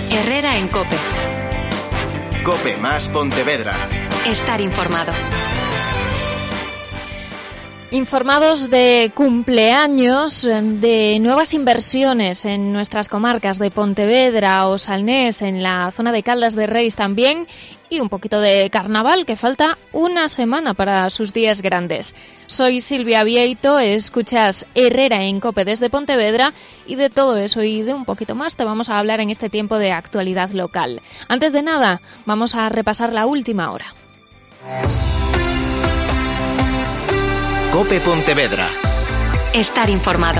Herrera en COPE. COPE más Pontevedra. Estar informado. Informados de cumpleaños, de nuevas inversiones en nuestras comarcas de Pontevedra o Salnés, en la zona de Caldas de Reis también, y un poquito de carnaval, que falta una semana para sus días grandes. Soy Silvia Vieito, escuchas Herrera en COPE desde Pontevedra, y de todo eso y de un poquito más te vamos a hablar en este tiempo de actualidad local. Antes de nada, vamos a repasar la última hora. COPE Pontevedra. Estar informado.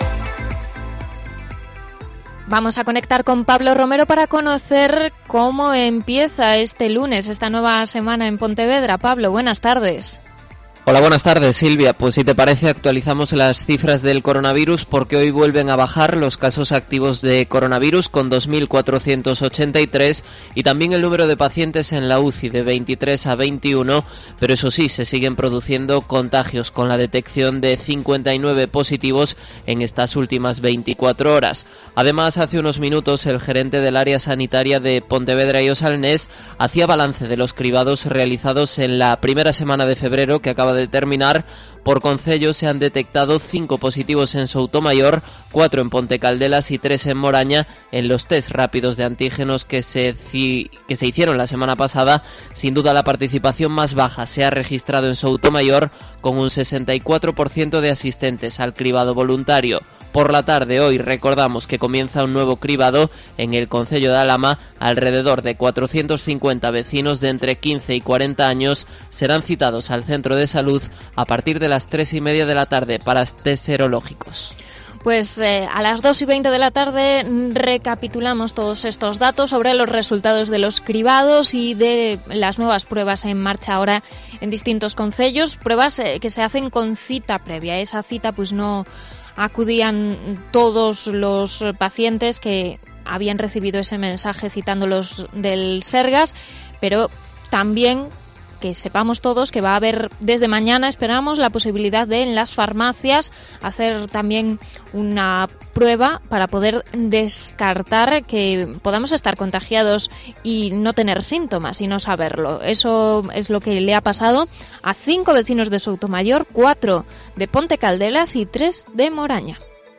Vamos a conectar con Pablo Romero para conocer cómo empieza este lunes, esta nueva semana en Pontevedra. Pablo, buenas tardes. Hola, buenas tardes, Silvia. Pues si te parece, actualizamos las cifras del coronavirus porque hoy vuelven a bajar los casos activos de coronavirus con 2.483 y también el número de pacientes en la UCI de 23 a 21, pero eso sí, se siguen produciendo contagios con la detección de 59 positivos en estas últimas 24 horas. Además, hace unos minutos el gerente del área sanitaria de Pontevedra y Osalnés hacía balance de los cribados realizados en la primera semana de febrero que acaba de terminar. Por concello se han detectado 5 positivos en Soutomayor, 4 en Ponte Caldelas y 3 en Moraña en los test rápidos de antígenos que se hicieron la semana pasada. Sin duda la participación más baja se ha registrado en Soutomayor con un 64% de asistentes al cribado voluntario. Por la tarde hoy recordamos que comienza un nuevo cribado en el concello de Alhama. Alrededor de 450 vecinos de entre 15 y 40 años serán citados al centro de salud a partir de las 3:30 de la tarde para test serológicos. Pues a las 2:20 de la tarde recapitulamos todos estos datos sobre los resultados de los cribados y de las nuevas pruebas en marcha ahora en distintos concellos, pruebas que se hacen con cita previa. Esa cita pues no acudían todos los pacientes que habían recibido ese mensaje citándolos del Sergas, pero también que sepamos todos que va a haber desde mañana, esperamos, la posibilidad de en las farmacias hacer también una prueba para poder descartar que podamos estar contagiados y no tener síntomas y no saberlo. Eso es lo que le ha pasado a 5 vecinos de Soutomayor, 4 de Ponte Caldelas y 3 de Moraña.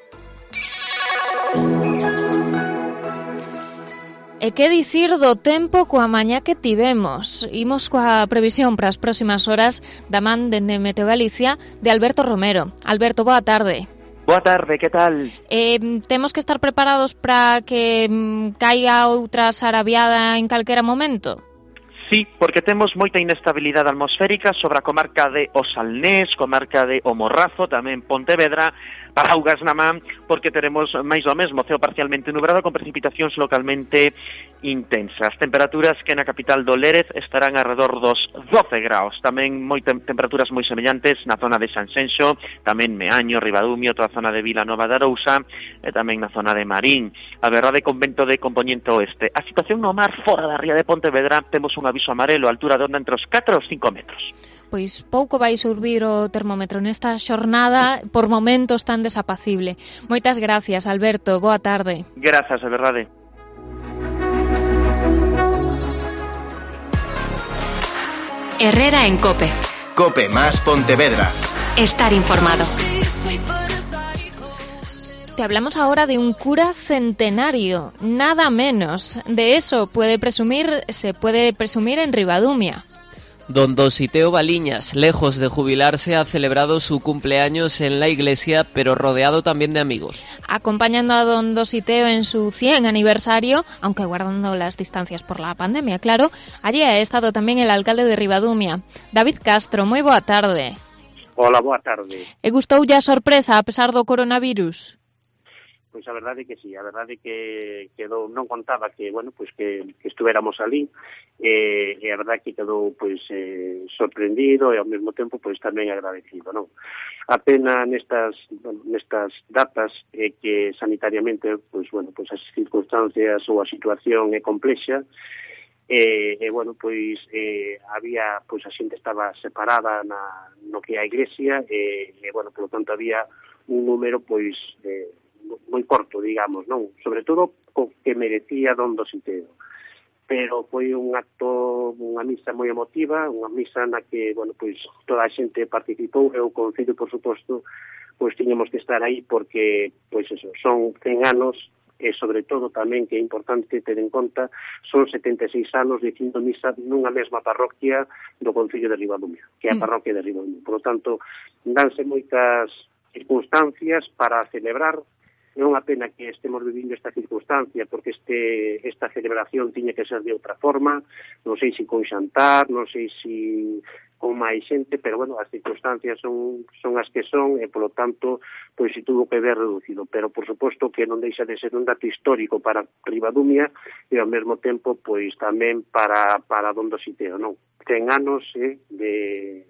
E que dicir do tempo coa mañá que tivemos? Imos coa previsión para as próximas horas da man dende Meteo Galicia de Alberto Romero. Alberto, boa tarde. Boa tarde, que tal? Temos que estar preparados para que caiga outra sarabiada en calquera momento? Sí, porque temos moita inestabilidade atmosférica sobre a comarca de Osalnés, comarca de O Morrazo, tamén Pontevedra, para augas na man, porque teremos máis do mesmo, ceo parcialmente nublado con precipitacións localmente intensas. Temperaturas que na capital do Lérez estarán alrededor dos 12 graus. Tamén temperaturas moi semellantes na zona de Sanxenxo, tamén Meaño, Ribadumio, toda a zona de Vila Nova de Arousa e tamén na zona de Marín. A verdade, con vento de compoñente oeste. A situación no mar fora da ría de Pontevedra, temos un aviso amarelo, a altura de onda entre os 4 e os 5 metros. Pois pouco vai subir o termómetro nesta xornada, por momentos tan desapacible. Moitas gracias, Alberto. Boa tarde. Grazas, de verdade. Herrera en COPE. COPE más Pontevedra. Estar informado. Te hablamos ahora de un cura centenario, nada menos. De eso se puede presumir en Ribadumia. Don Dositeo Baliñas, lejos de jubilarse, ha celebrado su cumpleaños en la iglesia, pero rodeado también de amigos. Acompañando a don Dositeo en su 100 aniversario, aunque guardando las distancias por la pandemia, claro, allí ha estado también el alcalde de Ribadumia, David Castro. Moi boa tarde. Hola, boa tarde. E gustoulle a sorpresa a pesar do coronavirus? Pois a verdade que sí, a verdade que quedou, non contaba que, bueno, pois que estuéramos ali, e a verdade que quedou pois sorprendido e ao mesmo tempo pois tamén agradecido, non? A pena nestas datas que sanitariamente pois bueno, pois as circunstancias ou a situación é complexa. Bueno, pois había, pois a xente estaba separada no que é a iglesia, bueno, polo tanto había un número pois corto, digamos, non? Sobre todo co que merecía don Dositeo. Pero foi un acto, unha misa moi emotiva, unha misa na que, bueno, pois toda a xente participou, e o Concello, por suposto, pois tiñamos que estar aí porque, pois eso, son 100 anos, e sobre todo tamén que é importante ter en conta, son 76 anos dicindo misa nunha mesma parroquia do Concello de Ribadumia, que é a parroquia de Ribadumia. Por lo tanto, danse moitas circunstancias para celebrar. É unha pena que estemos vivindo esta circunstancia, porque esta celebración tiña que ser de outra forma, non sei se con xantar, non sei se con máis xente, pero bueno, as circunstancias son as que son, e polo tanto, pois se tuvo que ver reducido, pero por suposto que non deixa de ser un dato histórico para Ribadumia, e ao mesmo tempo, pois tamén para don Dositeo, non? 100 anos, 76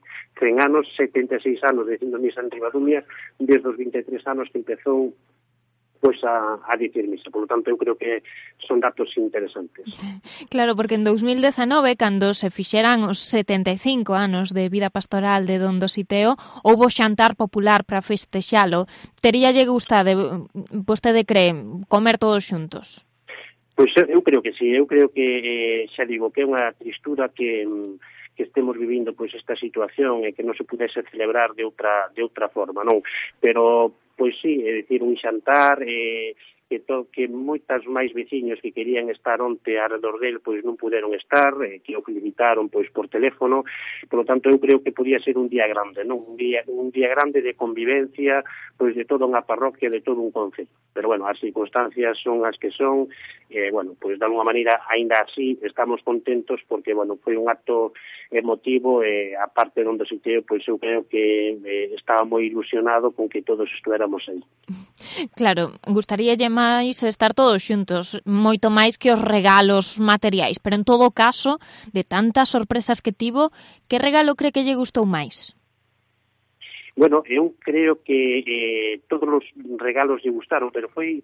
anos dicindo misa en Ribadumia, desde os 23 anos que empezou pois a dicir misa. Por lo tanto, eu creo que son datos interesantes. Claro, porque en 2019, cando se fixeran os 75 anos de vida pastoral de don Dositeo, houbo xantar popular para festexalo. Teríalle gustado, vostede cree, comer todos xuntos? Pois eu creo que sí, eu creo que, xa digo, que é unha tristura que estemos vivindo pois esta situación e que non se pudese celebrar de outra forma, non? Pero pois sí, é dicir, un xantar, que moitas máis veciños que querían estar onte alrededor del pois non puderon estar, que o limitaron pois por teléfono. Por lo tanto, eu creo que podía ser un día grande, non? Un día grande de convivencia pois de toda unha parroquia, de todo un concello. Pero bueno, as circunstancias son as que son, bueno, pois de alguma maneira aínda así estamos contentos porque, bueno, foi un acto emotivo, e a parte donde se teo, pois eu creo que estaba moi ilusionado con que todos estuéramos aí. Claro, gustaríalle máis estar todos xuntos, moito máis que os regalos materiais, pero en todo caso, de tantas sorpresas que tivo, que regalo cree que lle gustou máis? Bueno, eu creo que todos os regalos lle gustaron, pero foi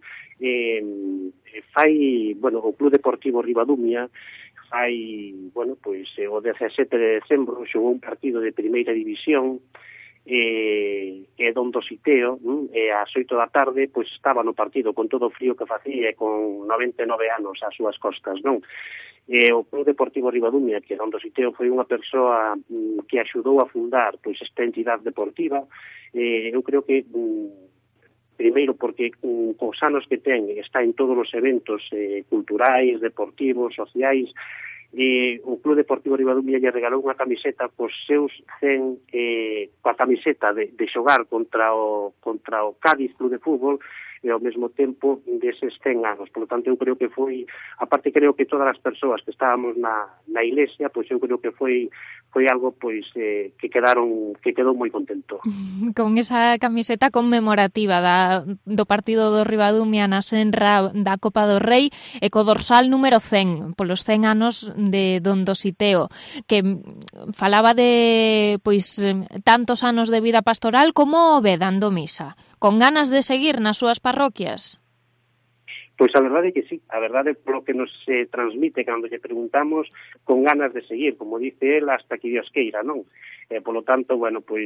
o Club Deportivo Ribadumia bueno, pois o 17 de decembro xogou un partido de primeira división, e don Dositeo, ás 8 da tarde, pois estaba no partido con todo o frío que facía, con 99 anos ás súas costas, non? O Club Deportivo Ribadumia, que don Dositeo foi unha persoa que axudou a fundar pois esta entidade deportiva, eu creo que primeiro porque cos anos que ten está en todos os eventos culturais, deportivos, sociais. O Club Deportivo Ribadumia lle regalou unha camiseta cos seus 100, coa camiseta de xogar contra o Cádiz Club de Fútbol, e ao mesmo tempo deses 100 anos. Por lo tanto, eu creo que foi, aparte creo que todas as persoas que estábamos na iglesia, pois eu creo que foi algo pois que quedou moi contento. Con esa camiseta conmemorativa do partido do Ribadumia na Senra da Copa do Rei, e co dorsal número 100, polos 100 anos de don Dositeo, que falaba de pois tantos anos de vida pastoral. Como o ve dando misa? Con ganas de seguir nas súas parroquias? Pois a verdade é que sí, a verdade polo que nos transmite cando lle preguntamos, con ganas de seguir, como dice él, hasta que Dios queira, non? Polo tanto, bueno, pois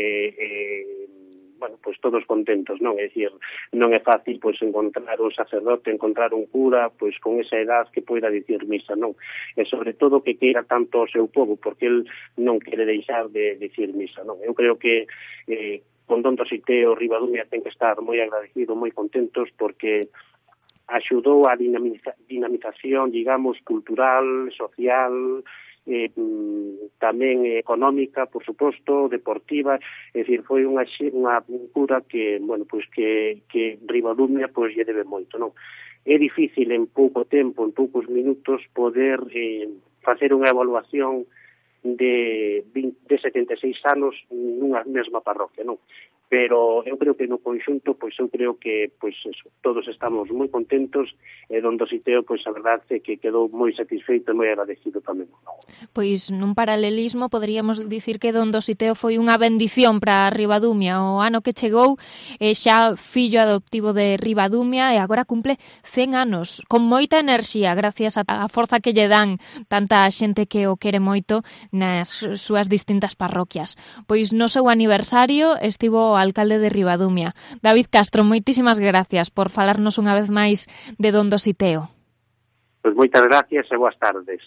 todos contentos, non? É dicir, non é fácil pois encontrar un sacerdote, encontrar un cura pois con esa edad que poida dicir misa, non? E sobre todo que queira tanto o seu povo, porque el non quere deixar de dicir misa, non? Eu creo que con don Dositeo Ribadumia ten que estar moi agradecido, moi contentos, porque axudou a dinamización, digamos, cultural, social, tamén económica, por suposto, deportiva. É dicir, foi unha cura que, bueno, pois que Ribadumia pois lle debe moito, non? É difícil en pouco tempo, en poucos minutos, poder facer unha evaluación de 76 anos nunha mesma parroquia, non? Pero eu creo que no conxunto, pois eu creo que pois eso, todos estamos moi contentos, e don Dositeo, pois a verdade é que quedou moi satisfeito e moi agradecido tamén. Pois nun paralelismo poderíamos dicir que don Dositeo foi unha bendición para Ribadumia. O ano que chegou xa fillo adoptivo de Ribadumia, e agora cumple 100 anos, con moita enerxía, gracias á forza que lle dan tanta xente que o quere moito nas súas distintas parroquias. Pois no seu aniversario estivo o alcalde de Ribadumia. David Castro, moitísimas gracias por falarnos unha vez máis de Don Dositeo. Pois moitas gracias e boas tardes.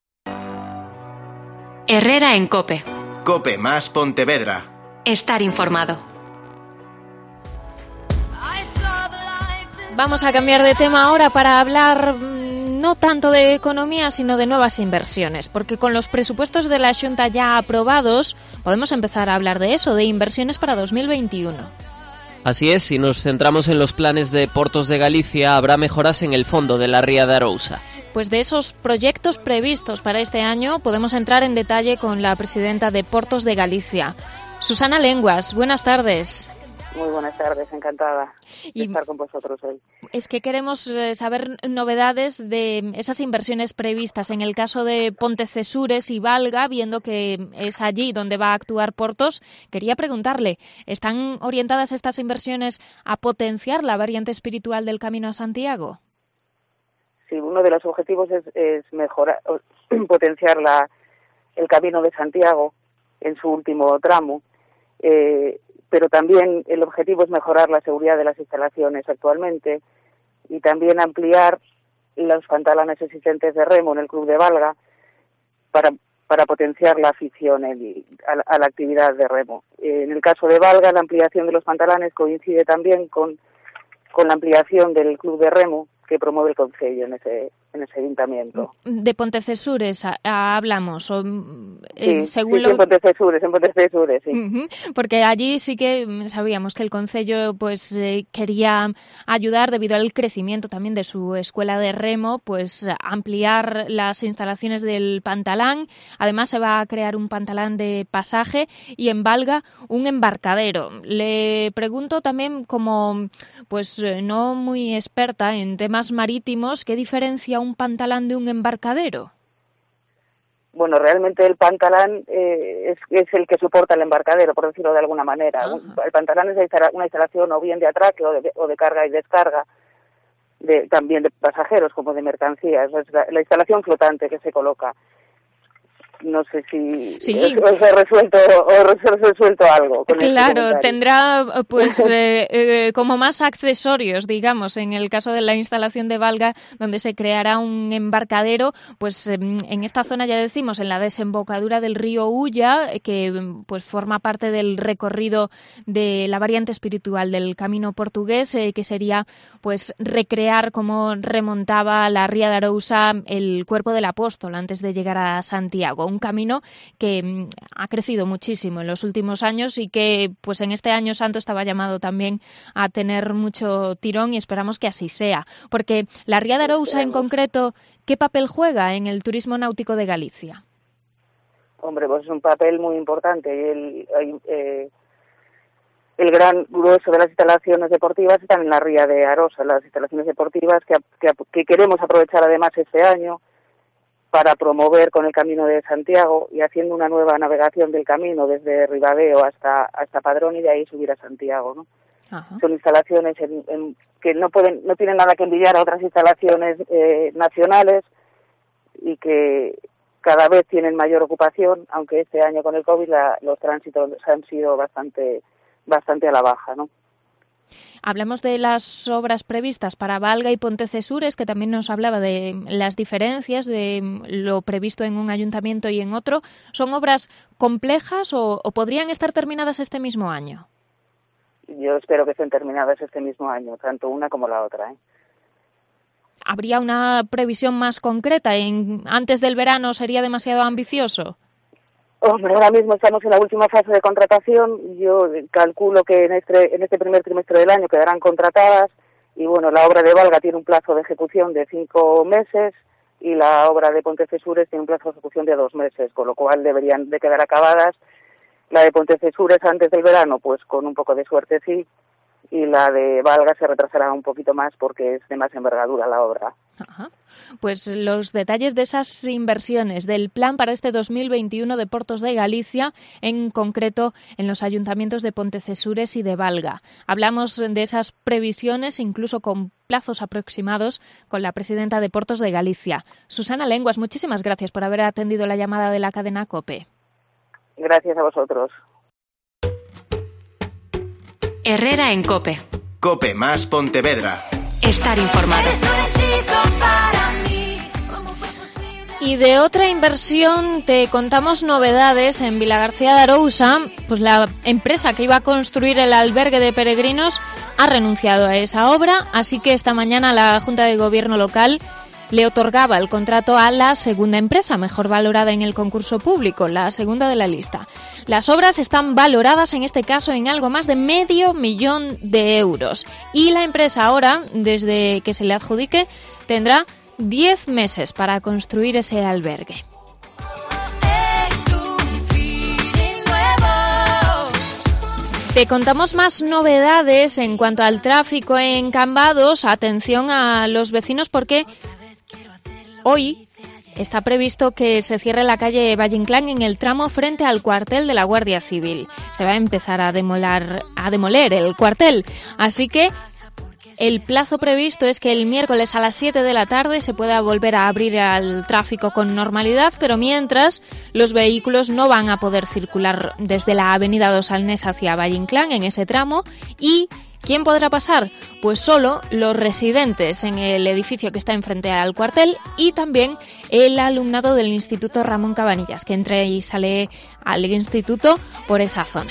Herrera en COPE. Cope más Pontevedra. Estar informado. Vamos a cambiar de tema ahora para hablar no tanto de economía, sino de nuevas inversiones, porque con los presupuestos de la Xunta ya aprobados, podemos empezar a hablar de eso, de inversiones para 2021. Así es, si nos centramos en los planes de Portos de Galicia, habrá mejoras en el fondo de la Ría de Arousa. Pues de esos proyectos previstos para este año podemos entrar en detalle con la presidenta de Portos de Galicia, Susana Lenguas. Buenas tardes. Muy buenas tardes, encantada de estar con vosotros hoy. Es que queremos saber novedades de esas inversiones previstas en el caso de Pontecesures y Valga, viendo que es allí donde va a actuar Portos. Quería preguntarle, ¿están orientadas estas inversiones a potenciar la variante espiritual del Camino a Santiago? Sí, uno de los objetivos es mejorar, potenciar el Camino de Santiago en su último tramo, pero también el objetivo es mejorar la seguridad de las instalaciones actualmente y también ampliar los pantalanes existentes de remo en el Club de Valga para potenciar la afición a la actividad de remo. En el caso de Valga, la ampliación de los pantalanes coincide también con la ampliación del Club de Remo que promueve el Concello en ese ayuntamiento. De Pontecesures hablamos. Según en Pontecesures, sí. Uh-huh, porque allí sí que sabíamos que el Concello pues quería ayudar, debido al crecimiento también de su escuela de remo, pues ampliar las instalaciones del pantalán. Además se va a crear un pantalán de pasaje y en Valga un embarcadero. Le pregunto también, como pues no muy experta en temas marítimos, ¿qué diferencia un pantalán de un embarcadero? Bueno, realmente el pantalán es el que soporta el embarcadero, por decirlo de alguna manera. Ajá. El pantalán es una instalación o bien de atraque o de carga y descarga, también de pasajeros como de mercancías. Es la instalación flotante que se coloca. No sé si os he resuelto algo. Claro, tendrá pues como más accesorios, digamos, en el caso de la instalación de Valga, donde se creará un embarcadero, pues en esta zona, ya decimos, en la desembocadura del río Ulla, que pues forma parte del recorrido de la variante espiritual del Camino Portugués, que sería pues recrear cómo remontaba la Ría de Arousa el cuerpo del apóstol antes de llegar a Santiago. Un camino que ha crecido muchísimo en los últimos años y que pues en este año santo estaba llamado también a tener mucho tirón, y esperamos que así sea. Porque la Ría de Arousa en concreto, ¿qué papel juega en el turismo náutico de Galicia? Hombre, pues es un papel muy importante. El gran grueso de las instalaciones deportivas están en la Ría de Arousa, las instalaciones deportivas que queremos aprovechar además este año para promover con el Camino de Santiago y haciendo una nueva navegación del camino desde Ribadeo hasta Padrón y de ahí subir a Santiago, ¿no? Ajá. Son instalaciones que no tienen nada que envidiar a otras instalaciones nacionales y que cada vez tienen mayor ocupación, aunque este año con el COVID los tránsitos han sido bastante a la baja, ¿no? Hablamos de las obras previstas para Valga y Pontecesures, que también nos hablaba de las diferencias de lo previsto en un ayuntamiento y en otro. ¿Son obras complejas o podrían estar terminadas este mismo año? Yo espero que estén terminadas este mismo año, tanto una como la otra, ¿eh? ¿Habría una previsión más concreta? ¿Antes del verano sería demasiado ambicioso? Hombre, ahora mismo estamos en la última fase de contratación. Yo calculo que en este primer trimestre del año quedarán contratadas y bueno, la obra de Valga tiene un plazo de ejecución de 5 meses y la obra de Pontecesures tiene un plazo de ejecución de 2 meses, con lo cual deberían de quedar acabadas. La de Pontecesures antes del verano, pues con un poco de suerte sí, y la de Valga se retrasará un poquito más porque es de más envergadura la obra. Ajá. Pues los detalles de esas inversiones, del plan para este 2021 de Portos de Galicia, en concreto en los ayuntamientos de Pontecesures y de Valga. Hablamos de esas previsiones, incluso con plazos aproximados, con la presidenta de Portos de Galicia. Susana Lenguas, muchísimas gracias por haber atendido la llamada de la cadena COPE. Gracias a vosotros. Herrera en COPE. COPE más Pontevedra. Estar informado. Y de otra inversión te contamos novedades. En Vilagarcía de Arousa, pues la empresa que iba a construir el albergue de peregrinos ha renunciado a esa obra, así que esta mañana la Junta de Gobierno local le otorgaba el contrato a la segunda empresa mejor valorada en el concurso público, la segunda de la lista. Las obras están valoradas en este caso en algo más de $500,000 euros y la empresa ahora, desde que se le adjudique, tendrá 10 meses para construir ese albergue. Te contamos más novedades en cuanto al tráfico en Cambados. Atención a los vecinos porque hoy está previsto que se cierre la calle Valle-Inclán en el tramo frente al cuartel de la Guardia Civil. Se va a empezar a demoler el cuartel, así que el plazo previsto es que el miércoles a las 7 de la tarde se pueda volver a abrir al tráfico con normalidad, pero mientras los vehículos no van a poder circular desde la avenida Dos Alnés hacia Valle-Inclán en ese tramo. ¿Y quién podrá pasar? Pues solo los residentes en el edificio que está enfrente al cuartel y también el alumnado del Instituto Ramón Cabanillas, que entra y sale al instituto por esa zona.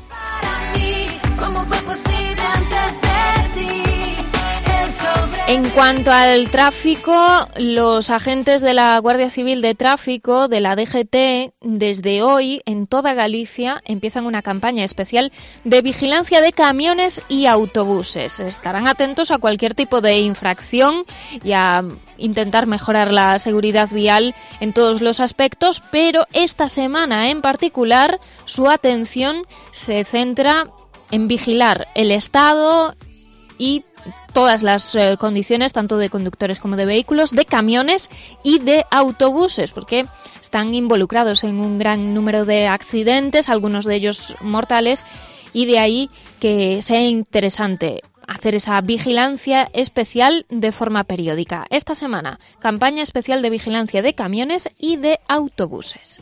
En cuanto al tráfico, los agentes de la Guardia Civil de Tráfico, de la DGT, desde hoy en toda Galicia empiezan una campaña especial de vigilancia de camiones y autobuses. Estarán atentos a cualquier tipo de infracción y a intentar mejorar la seguridad vial en todos los aspectos, pero esta semana en particular su atención se centra en vigilar el estado y todas las condiciones, tanto de conductores como de vehículos, de camiones y de autobuses, porque están involucrados en un gran número de accidentes, algunos de ellos mortales, y de ahí que sea interesante hacer esa vigilancia especial de forma periódica. Esta semana, campaña especial de vigilancia de camiones y de autobuses.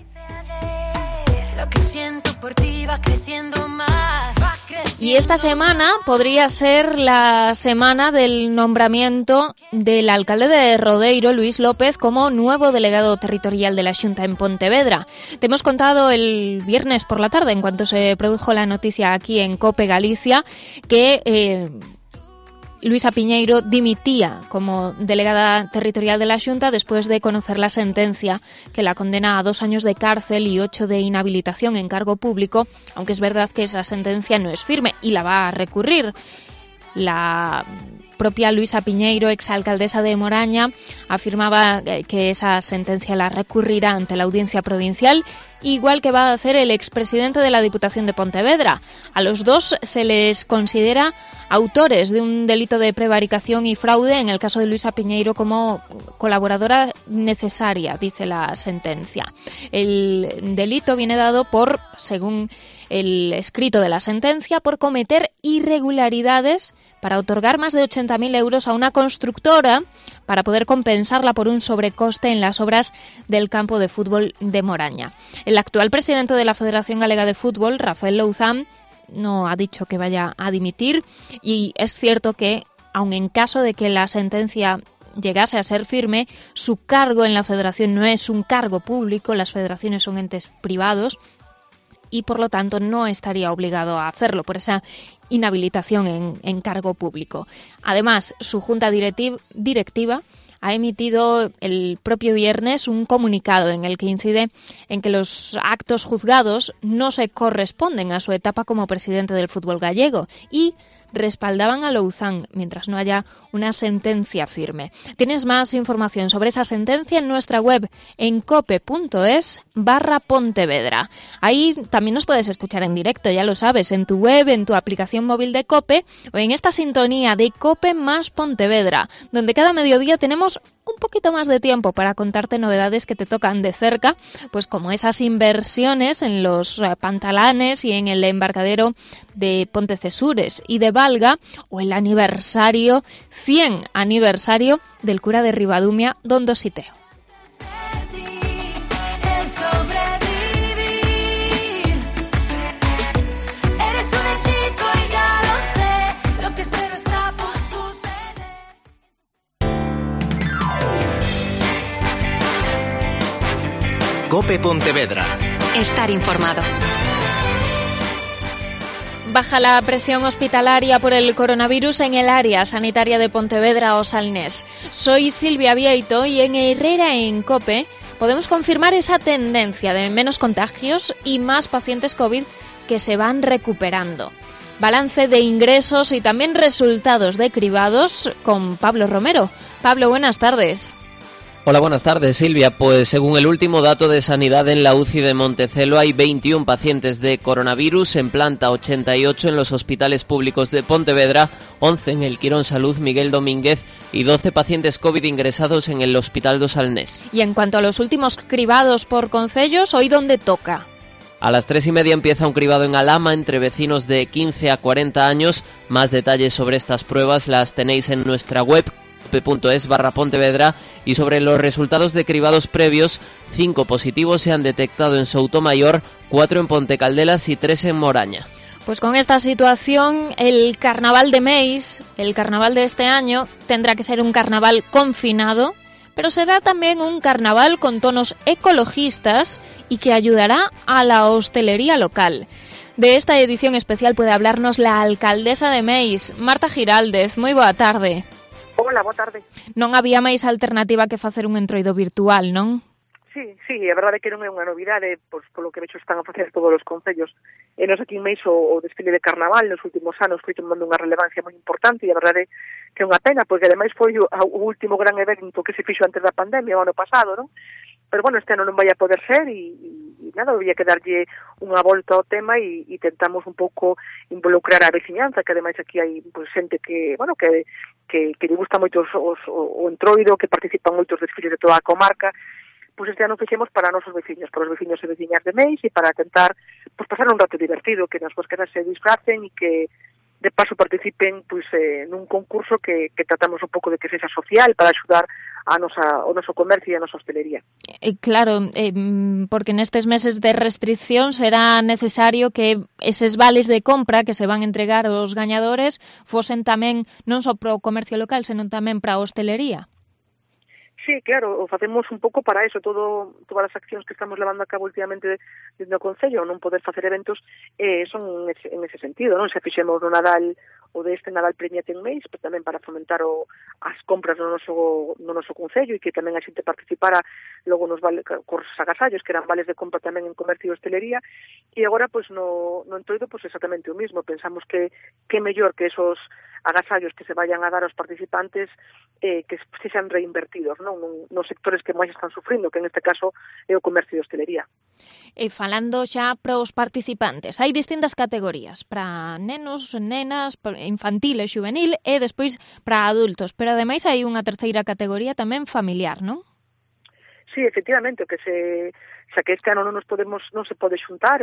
Lo que siento por ti va creciendo más. Y esta semana podría ser la semana del nombramiento del alcalde de Rodeiro, Luis López, como nuevo delegado territorial de la Xunta en Pontevedra. Te hemos contado el viernes por la tarde, en cuanto se produjo la noticia aquí en COPE Galicia, que Luisa Piñeiro dimitía como delegada territorial de la Xunta después de conocer la sentencia que la condena a 2 años de cárcel y 8 de inhabilitación en cargo público, aunque es verdad que esa sentencia no es firme y la va a recurrir. La propia Luisa Piñeiro, exalcaldesa de Moraña, afirmaba que esa sentencia la recurrirá ante la Audiencia Provincial, igual que va a hacer el expresidente de la Diputación de Pontevedra. A los dos se les considera autores de un delito de prevaricación y fraude, en el caso de Luisa Piñeiro como colaboradora necesaria, dice la sentencia. El delito viene dado por, según el escrito de la sentencia, por cometer irregularidades para otorgar más de 80.000 euros a una constructora para poder compensarla por un sobrecoste en las obras del campo de fútbol de Moraña. El actual presidente de la Federación Galega de Fútbol, Rafael Louzán, no ha dicho que vaya a dimitir, y es cierto que, aun en caso de que la sentencia llegase a ser firme, su cargo en la federación no es un cargo público, las federaciones son entes privados, y por lo tanto no estaría obligado a hacerlo por esa inhabilitación en cargo público. Además, su junta directiva ha emitido el propio viernes un comunicado en el que incide en que los actos juzgados no se corresponden a su etapa como presidente del fútbol gallego y respaldaban a Louzán mientras no haya una sentencia firme. Tienes más información sobre esa sentencia en nuestra web en cope.es/Pontevedra. Ahí también nos puedes escuchar en directo, ya lo sabes, en tu web, en tu aplicación móvil de COPE o en esta sintonía de COPE más Pontevedra, donde cada mediodía tenemos un poquito más de tiempo para contarte novedades que te tocan de cerca, pues como esas inversiones en los pantalanes y en el embarcadero de Pontecesures y de Valga, o el 100 aniversario del cura de Ribadumia, Don Dositeo. COPE Pontevedra. Estar informado. Baja la presión hospitalaria por el coronavirus en el área sanitaria de Pontevedra o Salnés. Soy Silvia Vieito y en Herrera en COPE podemos confirmar esa tendencia de menos contagios y más pacientes COVID que se van recuperando. Balance de ingresos y también resultados de cribados con Pablo Romero. Pablo, buenas tardes. Hola, buenas tardes, Silvia. Pues según el último dato de sanidad en la UCI de Montecelo hay 21 pacientes de coronavirus, en planta 88 en los hospitales públicos de Pontevedra, 11 en el Quirón Salud Miguel Domínguez y 12 pacientes COVID ingresados en el Hospital do Salnés. Y en cuanto a los últimos cribados por concellos, ¿hoy dónde toca? A las 3:30 empieza un cribado en Alhama entre vecinos de 15 a 40 años. Más detalles sobre estas pruebas las tenéis en nuestra web cope.es/Pontevedra, y sobre los resultados de cribados previos, 5 positivos se han detectado en Soutomayor, 4 en Pontecaldelas y 3 en Moraña. Pues con esta situación, el carnaval de Meis, el carnaval de este año, tendrá que ser un carnaval confinado, pero será también un carnaval con tonos ecologistas y que ayudará a la hostelería local. De esta edición especial puede hablarnos la alcaldesa de Meis, Marta Giraldez. Moi boa tarde. Hola, boa tarde. Non había máis alternativa que facer un entroido virtual, non? Sí, a verdade é que non é unha novidade, pois polo que vexo están a facer todos os concellos. E nos aquí en Meis o desfile de carnaval nos últimos anos foi tomando unha relevancia moi importante, e a verdade que é unha pena, porque ademais foi o último gran evento que se fixo antes da pandemia, o ano pasado, non? Pero bueno, este ano non vai a poder ser e nada, había que darlle unha volta ao tema e tentamos un pouco involucrar a veciñanza, que ademais aquí hai pues, xente que, bueno, que lle gusta moito o entroido, que participan moitos desfiles de toda a comarca. Pois este ano fixemos para nosos veciños, para os veciños e veciñas de Meis, e para tentar pues, pasar un rato divertido, que nas casas se disfracen e que de paso participen pues, nun concurso que tratamos un pouco de que sexa social para axudar o noso comercio e a nosa hostelería. Claro, porque nestes meses de restricción será necesario que eses vales de compra que se van entregar aos gañadores fosen tamén non só para o comercio local, senón tamén para a hostelería. Sí, claro, o facemos un pouco para eso, todas as accións que estamos levando a cabo últimamente dentro do Concello, non poder facer eventos, son en ese sentido, non? Se fixemos no Nadal, o deste Nadal Premiate en Meis, pero tamén para fomentar as compras no noso Concello e que tamén a xente participara logo nos cos agasallos, que eran vales de compra tamén en comercio e hostelería, e agora, pues, no entroido, pues, exactamente o mismo. Pensamos que mellor que esos agasallos que se vayan a dar aos participantes que sexan reinvertidos, non? Nos sectores que máis están sufrindo, que en este caso é o comercio e hostelería. E falando xa para os participantes, hai distintas categorías para nenos, nenas, infantil e xuvenil e despois para adultos, pero ademais hai unha terceira categoría tamén familiar, non? Sí, efectivamente, que xa que este ano non se pode xuntar,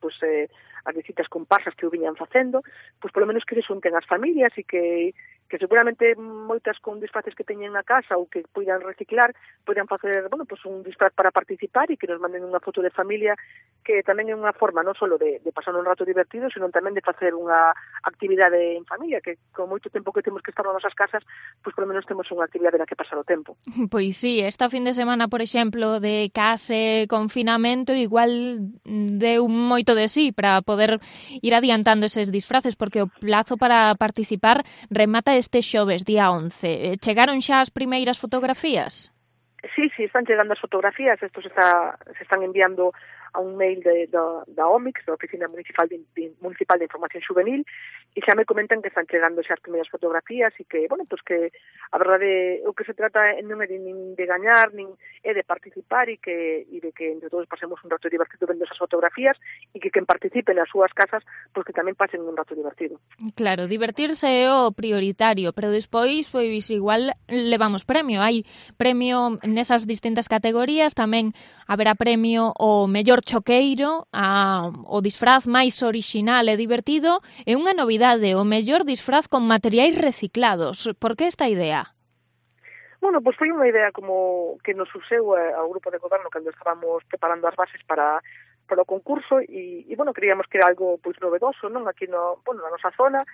as visitas comparsas que o viñan facendo, pois polo menos que se xunten as familias e que seguramente moitas con disfraces que teñen na casa ou que poidan reciclar, poidan facer, bueno, pois un disfraz para participar e que nos manden unha foto de familia, que tamén é unha forma non só de pasar un rato divertido, senón tamén de facer unha actividade en familia, que con moito tempo que temos que estar nas nosas casas, pois polo menos temos unha actividade na que pasar o tempo. Pois sí, esta fin de semana, por exemplo, de case confinamento, igual deu moito de sí para poder ir adiantando eses disfraces, porque o plazo para participar remata este xoves, día 11. Chegaron xa as primeiras fotografías? Sí, están chegando as fotografías, se están enviando a un mail da OMIX, da Oficina Municipal de Información Juvenil, e xa me comentan que están chegando xa as primeiras fotografías e que, bueno, pues que a verdade o que se trata non é nin de gañar, nin é de participar e de que entre todos pasemos un rato divertido vendo esas fotografías e que quen participe nas súas casas, pues que tamén pasen un rato divertido. Claro, divertirse é o prioritario, pero despois, pois igual levamos premio. Hai premio nesas distintas categorías, tamén haberá premio o mellor choqueiro, o disfraz máis orixinal e divertido e unha novidade, o mellor disfraz con materiais reciclados. Por que esta idea? Bueno, pois foi unha idea como que nos surxeu ao grupo de goberno cando estábamos preparando as bases para o concurso e bueno, creíamos que era algo pois novedoso, non? Aquí na nosa zona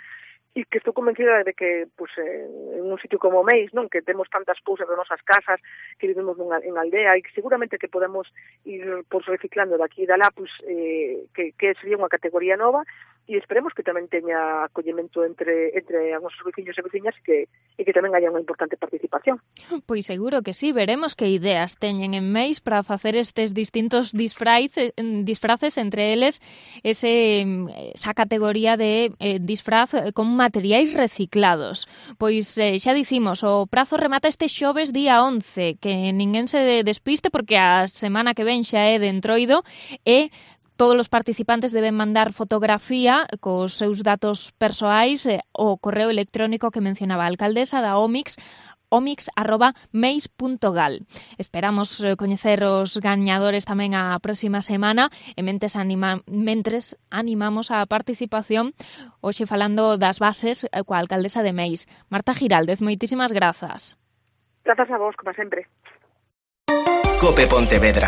e que estou convencida de que pues, en un sitio como Meis, non, que temos tantas cousas de nosas casas, que vivimos en aldea e que seguramente que podemos ir pues, reciclando daqui e dalá, pues, que sería unha categoría nova, e esperemos que tamén teña acollemento entre os nosos veciños e veciñas e que tamén haya unha importante participación. Pois seguro que sí, veremos que ideas teñen en Meis para facer estes distintos disfraces, entre eles esa categoría de disfraz con materiais reciclados. Pois xa dicimos, o prazo remata este xoves día 11, que ninguén se despiste porque a semana que ven xa é de Entroido e todos os participantes deben mandar fotografía cos seus datos persoais ao correo electrónico que mencionaba a alcaldesa da omics@meis.gal. Esperamos coñecer os gañadores tamén a próxima semana e mentres animamos a participación hoxe falando das bases coa alcaldesa de Meis. Marta Giraldez, moitísimas grazas. Grazas a vos, como sempre. COPE Pontevedra.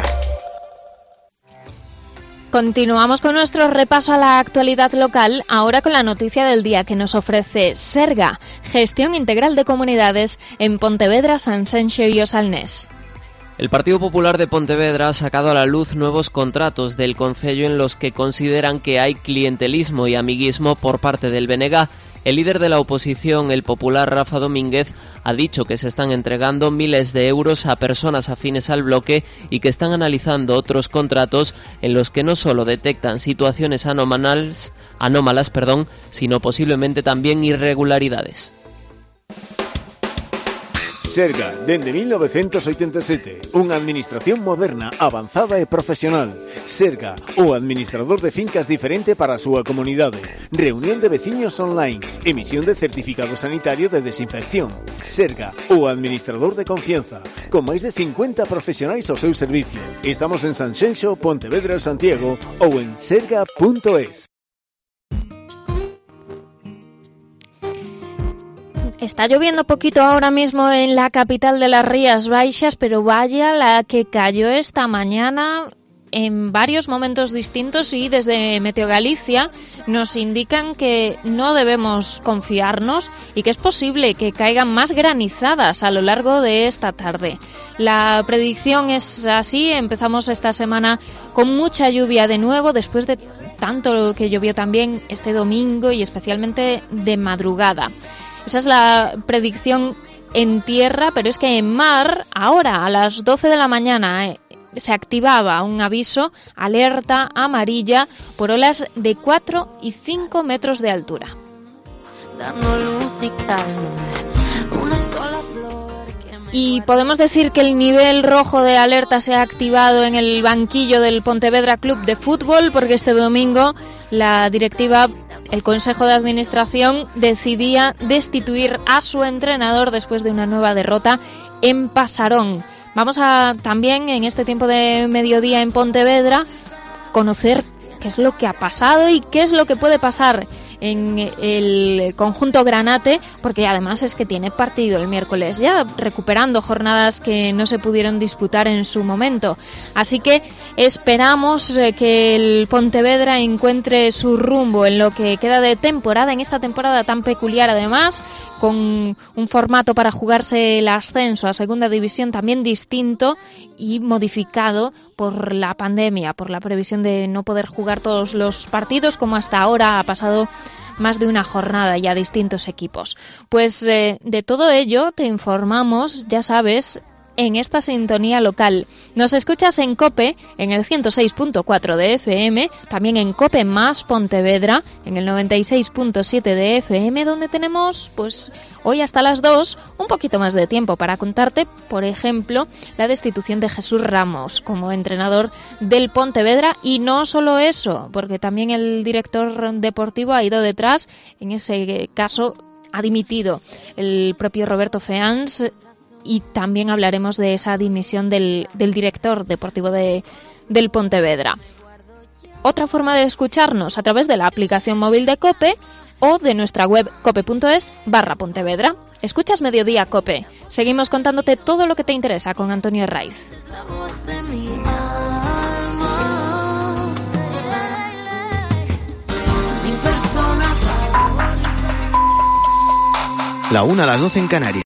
Continuamos con nuestro repaso a la actualidad local, ahora con la noticia del día que nos ofrece Serga, Gestión Integral de Comunidades en Pontevedra, Sanxenxo y Osalnés. El Partido Popular de Pontevedra ha sacado a la luz nuevos contratos del concello en los que consideran que hay clientelismo y amiguismo por parte del BNG. El líder de la oposición, el popular Rafa Domínguez, ha dicho que se están entregando miles de euros a personas afines al bloque y que están analizando otros contratos en los que no solo detectan situaciones anómalas, sino posiblemente también irregularidades. Serga, dende 1987, unha administración moderna, avanzada e profesional. Serga, o administrador de fincas diferente para a súa comunidade. Reunión de veciños online, emisión de certificado sanitario de desinfección. Serga, o administrador de confianza, con máis de 50 profesionais ao seu servicio. Estamos en Sanxenxo, Pontevedra, Santiago ou en serga.es. Está lloviendo poquito ahora mismo en la capital de las Rías Baixas, pero vaya la que cayó esta mañana en varios momentos distintos y desde Meteo Galicia nos indican que no debemos confiarnos y que es posible que caigan más granizadas a lo largo de esta tarde. La predicción es así, empezamos esta semana con mucha lluvia de nuevo después de tanto que llovió también este domingo y especialmente de madrugada. Esa es la predicción en tierra, pero es que en mar, ahora a las 12 de la mañana, se activaba un aviso, alerta amarilla, por olas de 4 y 5 metros de altura. Y podemos decir que el nivel rojo de alerta se ha activado en el banquillo del Pontevedra Club de Fútbol, porque este domingo la directiva, el Consejo de Administración, decidía destituir a su entrenador después de una nueva derrota en Pasarón. Vamos a también, en este tiempo de mediodía en Pontevedra, conocer qué es lo que ha pasado y qué es lo que puede pasar en el conjunto granate, porque además es que tiene partido el miércoles, ya recuperando jornadas que no se pudieron disputar en su momento. Así que esperamos que el Pontevedra encuentre su rumbo en lo que queda de temporada, en esta temporada tan peculiar además, con un formato para jugarse el ascenso a segunda división también distinto y modificado por la pandemia, por la previsión de no poder jugar todos los partidos como hasta ahora ha pasado más de una jornada y a distintos equipos. Pues de todo ello te informamos, ya sabes, en esta sintonía local. Nos escuchas en COPE, en el 106.4 de FM, también en COPE más Pontevedra, en el 96.7 de FM, donde tenemos, pues, hoy hasta las 2, un poquito más de tiempo para contarte, por ejemplo, la destitución de Jesús Ramos como entrenador del Pontevedra, y no solo eso, porque también el director deportivo ha ido detrás, en ese caso ha dimitido el propio Roberto Feans, y también hablaremos de esa dimisión del director deportivo del Pontevedra. Otra forma de escucharnos a través de la aplicación móvil de COPE o de nuestra web cope.es/Pontevedra. Escuchas Mediodía COPE. Seguimos contándote todo lo que te interesa con Antonio Herraiz. la 1 a las 12 en Canarias.